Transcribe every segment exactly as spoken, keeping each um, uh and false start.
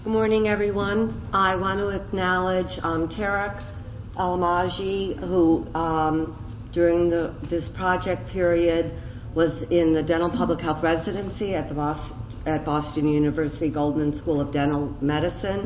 Good morning, everyone. I want to acknowledge um, Tarek Alamaji, who um, during the, this project period was in the dental public health residency at the Boston, at Boston University Goldman School of Dental Medicine,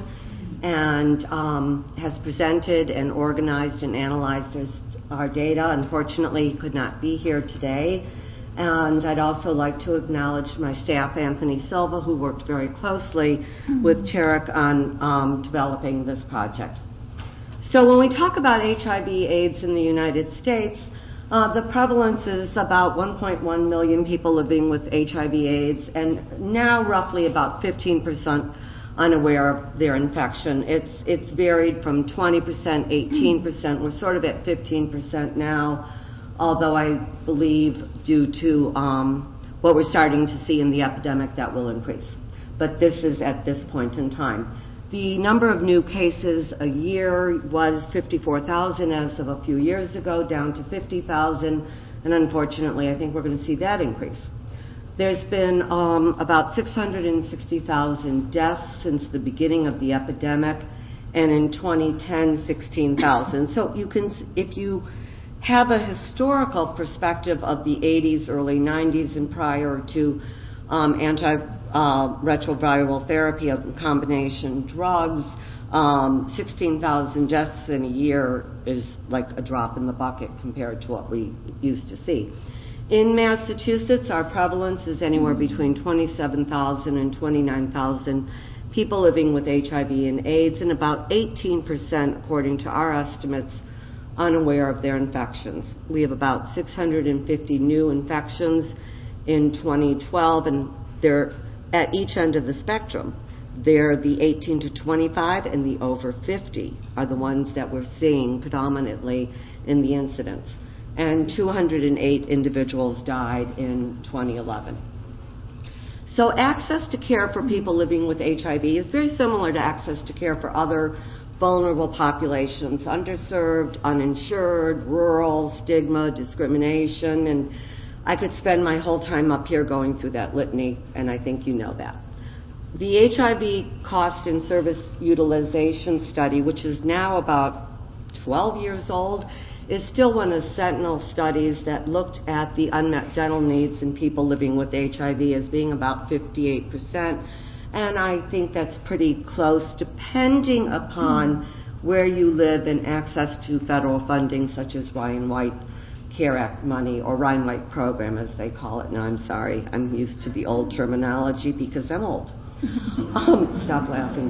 and um, has presented and organized and analyzed our data. Unfortunately, he could not be here today. And I'd also like to acknowledge my staff, Anthony Silva, who worked very closely mm-hmm. with Tarek on um, developing this project. So when we talk about H I V AIDS in the United States, uh, the prevalence is about one point one million people living with H I V AIDS, and now roughly about fifteen percent unaware of their infection. It's, it's varied from twenty percent, eighteen percent. We're sort of at fifteen percent now, although I believe due to um, what we're starting to see in the epidemic that will increase. But this is at this point in time. The number of new cases a year was fifty-four thousand as of a few years ago, down to fifty thousand, and unfortunately I think we're going to see that increase. There's been um, about six hundred sixty thousand deaths since the beginning of the epidemic, and in twenty ten, sixteen thousand. So you can, if you have a historical perspective of the eighties, early nineties, and prior to um, anti-retroviral uh, therapy of combination drugs, um, sixteen thousand deaths in a year is like a drop in the bucket compared to what we used to see. In Massachusetts, our prevalence is anywhere between twenty-seven thousand and twenty-nine thousand people living with H I V and AIDS, and about eighteen percent, according to our estimates, unaware of their infections. We have about six hundred fifty new infections in twenty twelve, and they're at each end of the spectrum. They're the eighteen to twenty-five and the over fifty are the ones that we're seeing predominantly in the incidence. And two hundred eight individuals died in twenty eleven. So access to care for people living with H I V is very similar to access to care for other vulnerable populations: underserved, uninsured, rural, stigma, discrimination, and I could spend my whole time up here going through that litany, and I think you know that. The H I V cost and service utilization study, which is now about twelve years old, is still one of the sentinel studies that looked at the unmet dental needs in people living with H I V as being about fifty-eight percent. And I think that's pretty close, depending upon mm-hmm. where you live and access to federal funding, such as Ryan White CARE Act money, or Ryan White program, as they call it. Now, I'm sorry, I'm used to the old terminology because I'm old. um, stop laughing,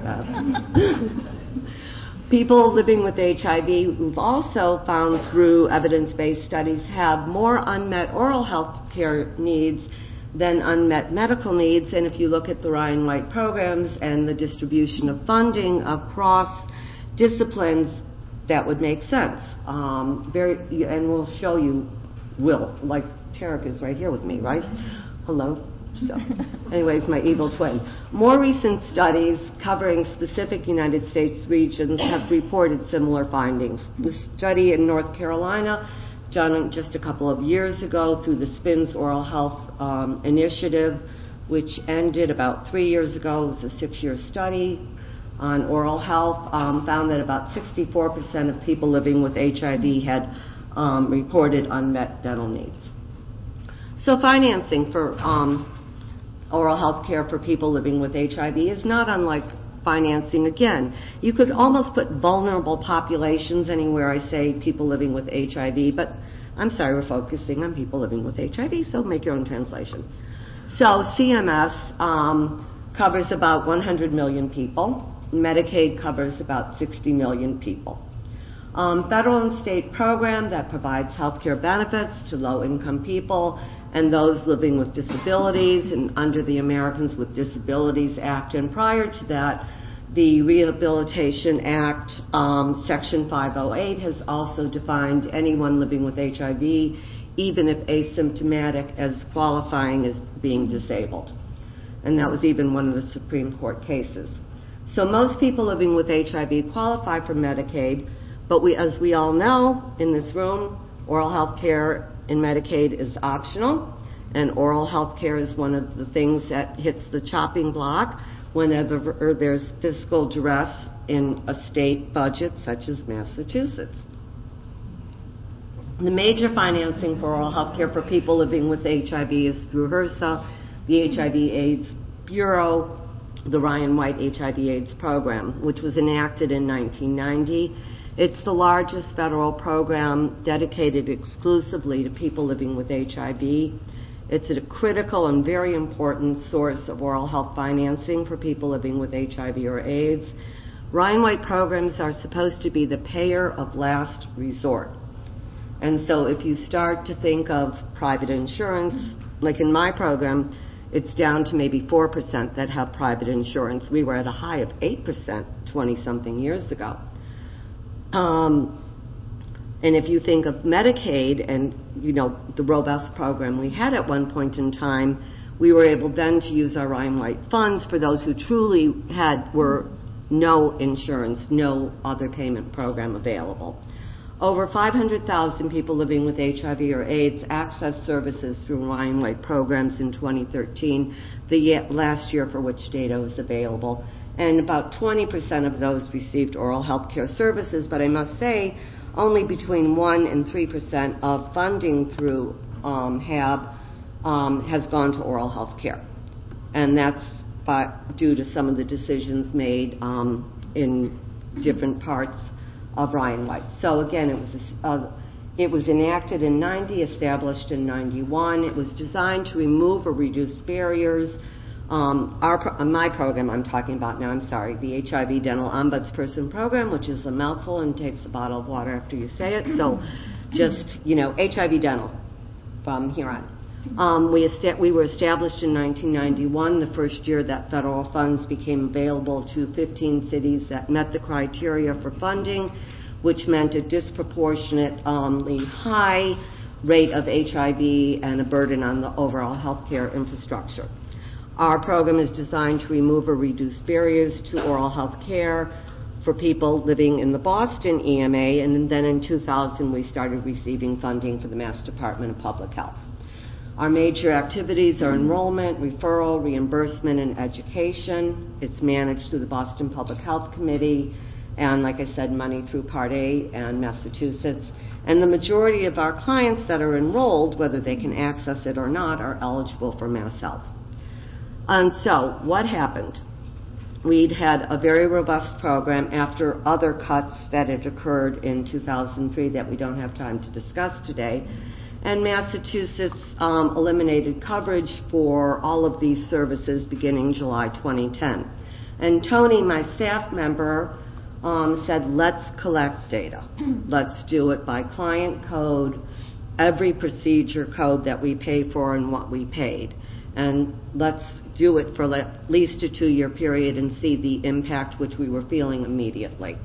Beth. People living with H I V, we've also found through evidence-based studies, have more unmet oral health care needs than unmet medical needs. And if you look at the Ryan White programs and the distribution of funding across disciplines, that would make sense. Um, very, and we'll show you, Will, like Tarek is right here with me, right? Hello. So, anyways, my evil twin. More recent studies covering specific United States regions have reported similar findings. The study in North Carolina, done just a couple of years ago through the SPINS Oral Health um, Initiative, which ended about three years ago. It was a six-year study on oral health, um, found that about sixty-four percent of people living with H I V had um, reported unmet dental needs. So financing for um, oral health care for people living with H I V is not unlike financing. Again, you could almost put vulnerable populations anywhere I say people living with H I V, but I'm sorry, we're focusing on people living with H I V, so make your own translation. So C M S um, covers about one hundred million people. Medicaid covers about sixty million people. Um, federal and state program that provides health care benefits to low-income people and those living with disabilities, and under the Americans with Disabilities Act. And prior to that, the Rehabilitation Act, um, Section five oh eight, has also defined anyone living with H I V, even if asymptomatic, as qualifying as being disabled. And that was even one of the Supreme Court cases. So most people living with H I V qualify for Medicaid, but we, as we all know in this room, oral health care in Medicaid is optional, and oral health care is one of the things that hits the chopping block whenever there's fiscal duress in a state budget such as Massachusetts. The major financing for oral health care for people living with H I V is through HRSA, the H I V AIDS Bureau, the Ryan White H I V AIDS program, which was enacted in nineteen ninety. It's the largest federal program dedicated exclusively to people living with H I V. It's a critical and very important source of oral health financing for people living with H I V or AIDS. Ryan White programs are supposed to be the payer of last resort. And so if you start to think of private insurance, like in my program, it's down to maybe four percent that have private insurance. We were at a high of eight percent twenty-something years ago. Um, and if you think of Medicaid and, you know, the robust program we had at one point in time, we were able then to use our Ryan White funds for those who truly had were no insurance, no other payment program available. Over five hundred thousand people living with H I V or AIDS accessed services through Ryan White programs in twenty thirteen, the last year for which data was available. And about twenty percent of those received oral health care services, but I must say only between one and three percent of funding through um, H A B um, has gone to oral health care. And that's by, due to some of the decisions made um, in different parts of Ryan White. So again, it was a, uh, it was enacted in ninety, established in ninety-one. It was designed to remove or reduce barriers. Um, our pro- my program I'm talking about now, I'm sorry, the H I V Dental Ombudsperson Program, which is a mouthful and takes a bottle of water after you say it. So just, you know, H I V Dental from here on. Um, we, est- we were established in nineteen ninety-one, the first year that federal funds became available to fifteen cities that met the criteria for funding, which meant a disproportionately high rate of H I V and a burden on the overall healthcare infrastructure. Our program is designed to remove or reduce barriers to oral health care for people living in the Boston E M A, and then in two thousand we started receiving funding for the Mass Department of Public Health. Our major activities are enrollment, referral, reimbursement, and education. It's managed through the Boston Public Health Committee and, like I said, money through Part A and Massachusetts. And the majority of our clients that are enrolled, whether they can access it or not, are eligible for Mass Health. And so what happened? We'd had a very robust program after other cuts that had occurred in two thousand three that we don't have time to discuss today. And Massachusetts um, eliminated coverage for all of these services beginning July twenty ten. And Tony, my staff member, um, said, let's collect data. Let's do it by client code, every procedure code that we pay for and what we paid. And let's do it for at least a two-year period and see the impact which we were feeling immediately.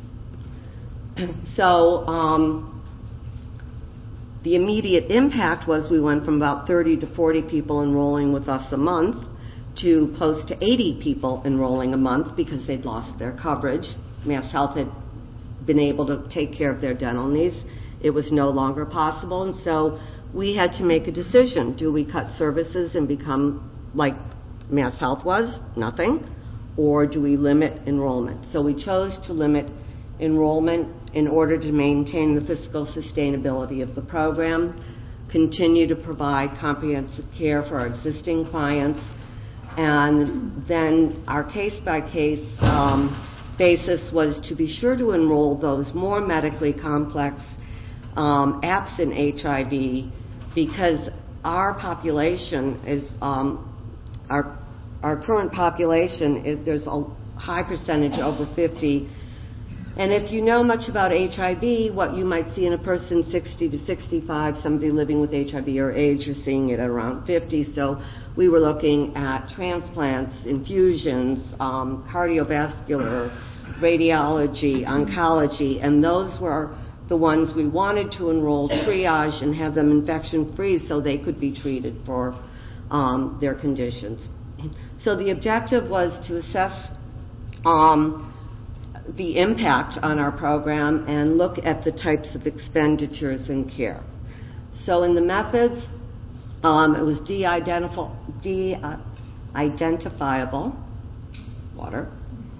So, um, the immediate impact was we went from about thirty to forty people enrolling with us a month to close to eighty people enrolling a month because they'd lost their coverage. Mass Health had been able to take care of their dental needs. It was no longer possible, and so we had to make a decision. Do we cut services and become like Mass Health was, nothing, or do we limit enrollment? So we chose to limit enrollment in order to maintain the fiscal sustainability of the program, continue to provide comprehensive care for our existing clients, and then our case-by-case um, basis was to be sure to enroll those more medically complex um, absent H I V, because our population is, um, our, our current population, is, there's a high percentage over fifty. And if you know much about H I V, what you might see in a person sixty to sixty-five, somebody living with H I V or AIDS, you're seeing it at around fifty. So we were looking at transplants, infusions, um, cardiovascular, radiology, oncology, and those were the ones we wanted to enroll, triage, and have them infection-free so they could be treated for um, their conditions. So the objective was to assess um, the impact on our program and look at the types of expenditures in care. So in the methods, um, it was de-identifiable, wastewater.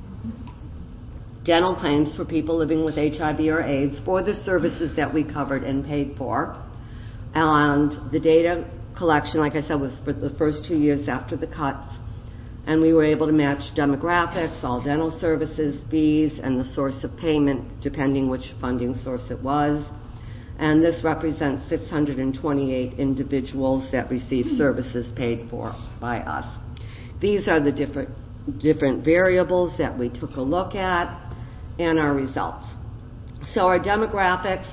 Dental claims for people living with H I V or AIDS for the services that we covered and paid for. And the data collection, like I said, was for the first two years after the cuts. And we were able to match demographics, all dental services, fees, and the source of payment, depending which funding source it was. And this represents six hundred twenty-eight individuals that received services paid for by us. These are the different, different variables that we took a look at and our results. So our demographics,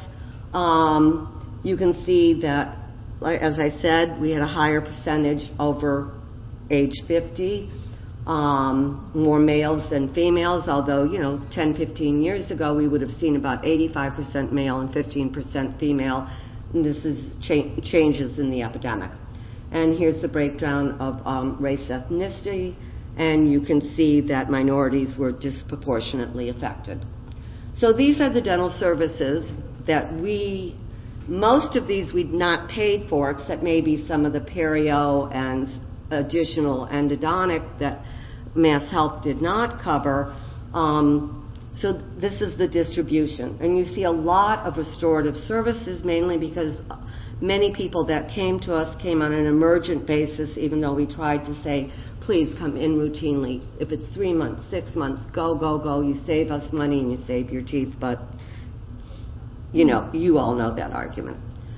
um, you can see that, like, as I said, we had a higher percentage over age fifty, um, more males than females, although, you know, ten, fifteen years ago we would have seen about eighty-five percent male and fifteen percent female. And this is cha- changes in the epidemic. And here's the breakdown of um, race, ethnicity, and you can see that minorities were disproportionately affected. So these are the dental services that we, most of these we'd not paid for, except maybe some of the perio and additional endodontic that Mass Health did not cover. Um, so this is the distribution. And you see a lot of restorative services, mainly because many people that came to us came on an emergent basis, even though we tried to say, please come in routinely. If it's three months, six months, go, go, go. You save us money and you save your teeth. But, you know, you all know that argument.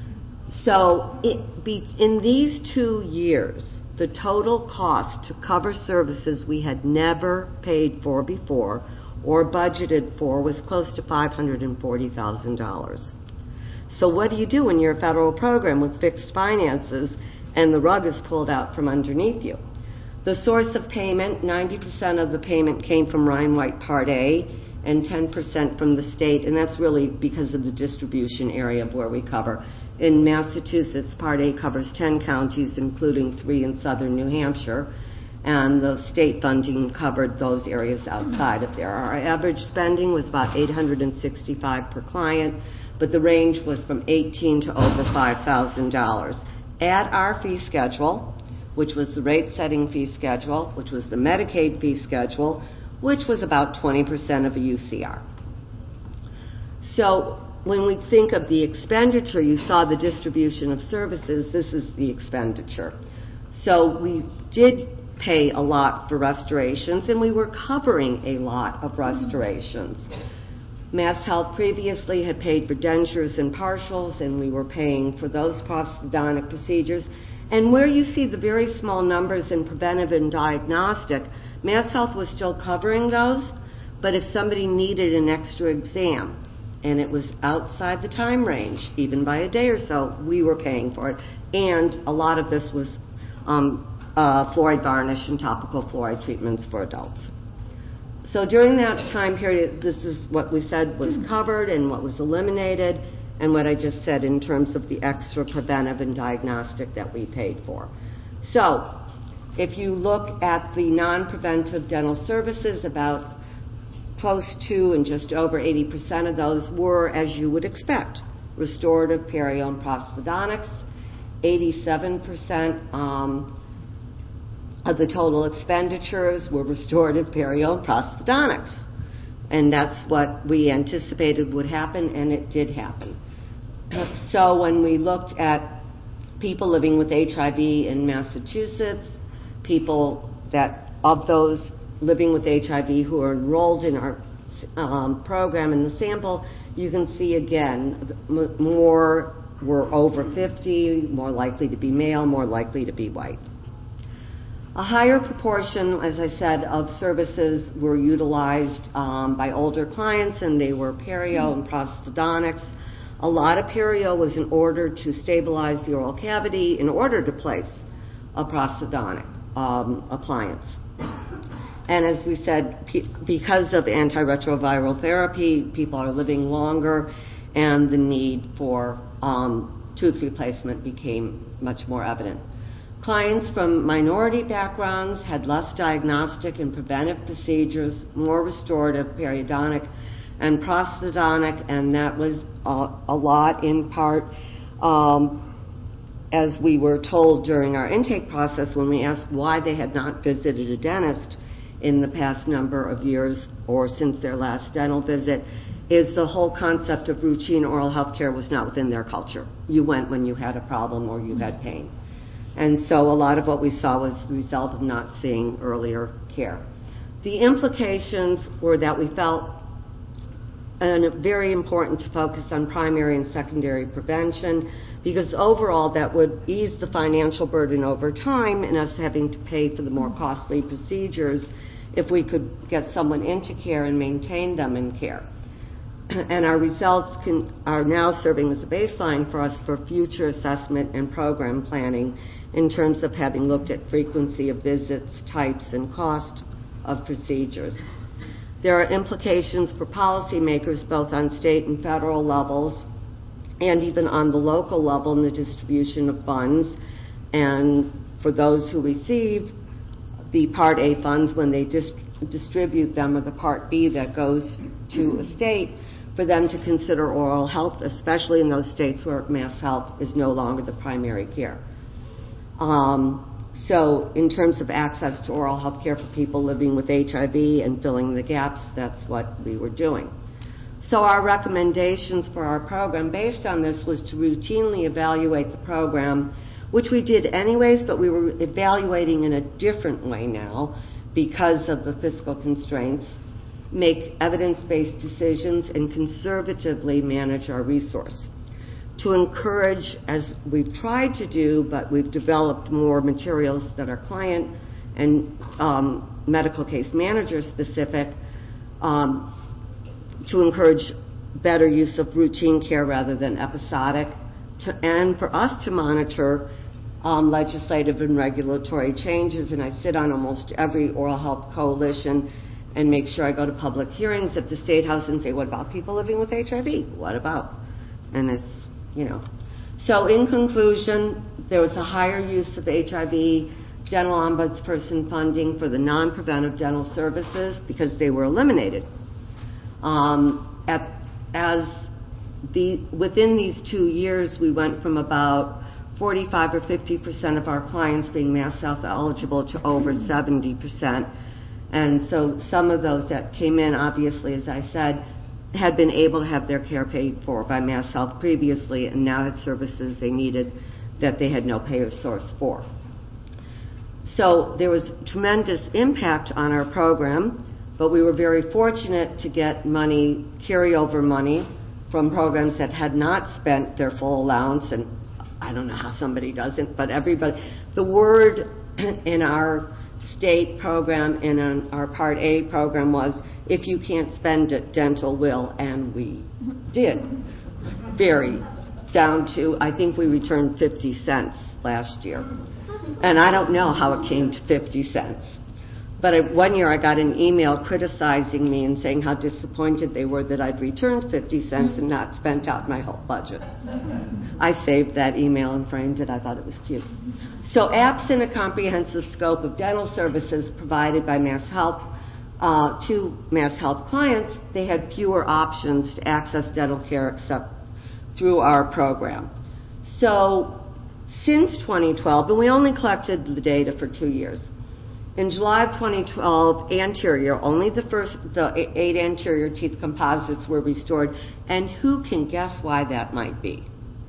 So it be, in these two years, the total cost to cover services we had never paid for before or budgeted for was close to five hundred forty thousand dollars. So what do you do when you're a federal program with fixed finances and the rug is pulled out from underneath you? The source of payment, ninety percent of the payment came from Ryan White Part A and ten percent from the state, and that's really because of the distribution area of where we cover. In Massachusetts, Part A covers ten counties, including three in southern New Hampshire, and the state funding covered those areas outside of there. Our average spending was about eight hundred sixty-five dollars per client, but the range was from eighteen to over five thousand dollars. At our fee schedule, which was the rate-setting fee schedule, which was the Medicaid fee schedule, which was about twenty percent of a U C R. So when we think of the expenditure, you saw the distribution of services. This is the expenditure. So we did pay a lot for restorations, and we were covering a lot of restorations. Mass Health previously had paid for dentures and partials, and we were paying for those prosthodontic procedures. And where you see the very small numbers in preventive and diagnostic, Mass Health was still covering those, but if somebody needed an extra exam and it was outside the time range, even by a day or so, we were paying for it. And a lot of this was um, uh, fluoride varnish and topical fluoride treatments for adults. So during that time period, this is what we said was covered and what was eliminated, and what I just said in terms of the extra preventive and diagnostic that we paid for. So if you look at the non-preventive dental services, about close to and just over eighty percent of those were, as you would expect, restorative, perio, and prosthodontics. eighty-seven percent um, of the total expenditures were restorative, perio, and prosthodontics. And that's what we anticipated would happen, and it did happen. So when we looked at people living with H I V in Massachusetts, people that, of those living with H I V who are enrolled in our um, program in the sample, you can see again, m- more were over fifty, more likely to be male, more likely to be white. A higher proportion, as I said, of services were utilized um, by older clients, and they were perio and prosthodontics. A lot of perio was in order to stabilize the oral cavity in order to place a prosthodontic um, appliance. And as we said, pe- because of antiretroviral therapy, people are living longer, and the need for um, tooth replacement became much more evident. Clients from minority backgrounds had less diagnostic and preventive procedures, more restorative, periodontic, and prosthodontic, and that was uh, a lot in part um, as we were told during our intake process when we asked why they had not visited a dentist in the past number of years or since their last dental visit is the whole concept of routine oral health care was not within their culture. You went when you had a problem or you had pain. And so a lot of what we saw was the result of not seeing earlier care. The implications were that we felt and very important to focus on primary and secondary prevention, because overall that would ease the financial burden over time and us having to pay for the more costly procedures if we could get someone into care and maintain them in care. And our results can, are now serving as a baseline for us for future assessment and program planning in terms of having looked at frequency of visits, types, and cost of procedures. There are implications for policymakers both on state and federal levels and even on the local level in the distribution of funds. And for those who receive the Part A funds, when they dis- distribute them, or the Part B that goes to a state, for them to consider oral health, especially in those states where mass health is no longer the primary care. Um, so in terms of access to oral health care for people living with H I V and filling the gaps, that's what we were doing. So our recommendations for our program based on this was to routinely evaluate the program, which we did anyways, but we were evaluating in a different way now because of the fiscal constraints, make evidence-based decisions, and conservatively manage our resource. To encourage, as we've tried to do, but we've developed more materials that are client and um, medical case manager specific, um, to encourage better use of routine care rather than episodic, to, and for us to monitor um, legislative and regulatory changes. And I sit on almost every oral health coalition and make sure I go to public hearings at the State House and say, what about people living with H I V? What about? And it's, you know. So in conclusion, there was a higher use of H I V dental ombudsperson funding for the non-preventive dental services because they were eliminated. Um, at, as the, within these two years, we went from about forty-five or fifty percent of our clients being Mass Health eligible to over seventy percent. And so some of those that came in, obviously, as I said, had been able to have their care paid for by Mass Health previously and now had services they needed that they had no payer source for. So there was tremendous impact on our program, but we were very fortunate to get money, carryover money, from programs that had not spent their full allowance, and I don't know how somebody does it, but everybody, the word in our state program and in our Part A program was, if you can't spend it, dental will, and we did. Very down to, I think we returned fifty cents last year. And I don't know how it came to fifty cents. But I, one year I got an email criticizing me and saying how disappointed they were that I'd returned fifty cents and not spent out my whole budget. I saved that email and framed it. I thought it was cute. So absent a comprehensive scope of dental services provided by Mass Health uh, to Mass Health clients, they had fewer options to access dental care except through our program. So since twenty twelve, and we only collected the data for two years, in July of twenty twelve, anterior, only the first, the eight anterior teeth composites were restored. And who can guess why that might be?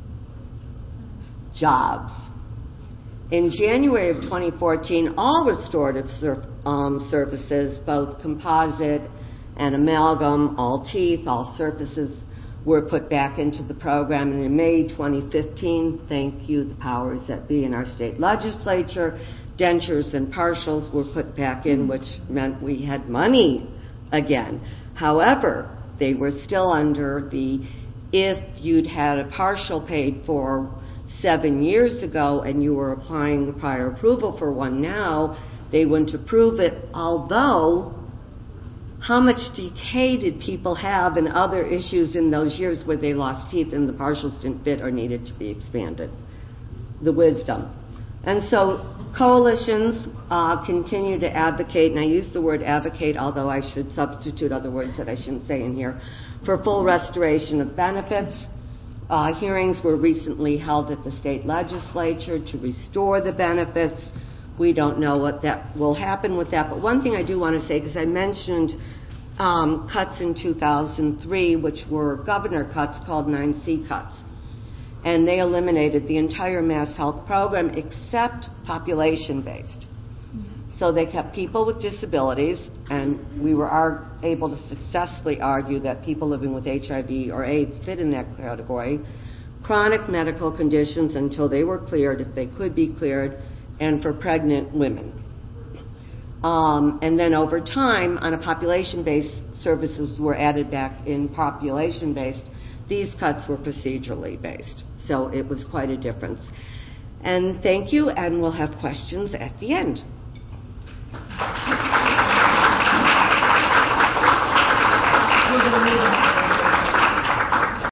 Jobs. In January of twenty fourteen, all restorative sur- um, services, both composite and amalgam, all teeth, all surfaces, were put back into the program. And in May twenty fifteen, thank you, the powers that be in our state legislature, dentures and partials were put back in, which meant we had money again. However, they were still under the, if you'd had a partial paid for seven years ago and you were applying prior approval for one now, they wouldn't approve it, although how much decay did people have and other issues in those years where they lost teeth and the partials didn't fit or needed to be expanded? The wisdom. And so coalitions uh, continue to advocate, and I use the word advocate, although I should substitute other words that I shouldn't say in here, for full restoration of benefits. Uh, hearings were recently held at the state legislature to restore the benefits We don't know what that will happen with that. But one thing I do want to say, because I mentioned um, cuts in two thousand three, which were governor cuts called nine C cuts. And they eliminated the entire Mass Health program except population-based. So they kept people with disabilities, and we were ar- able to successfully argue that people living with H I V or AIDS fit in that category. Chronic medical conditions until they were cleared, if they could be cleared, and for pregnant women. Um, and then over time, on a population-based, services were added back in population-based. These cuts were procedurally based. So it was quite a difference. And thank you, and we'll have questions at the end.